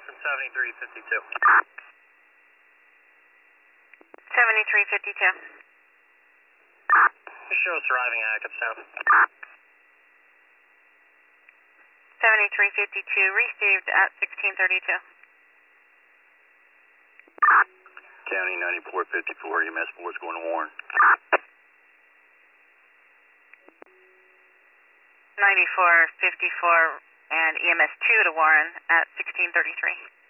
from 7352. 7352. Show us arriving at Hackettstown. 7352, received at 1632. County 9454, EMS 4 is going to Warren. 9454 and EMS 2 to Warren at 1633.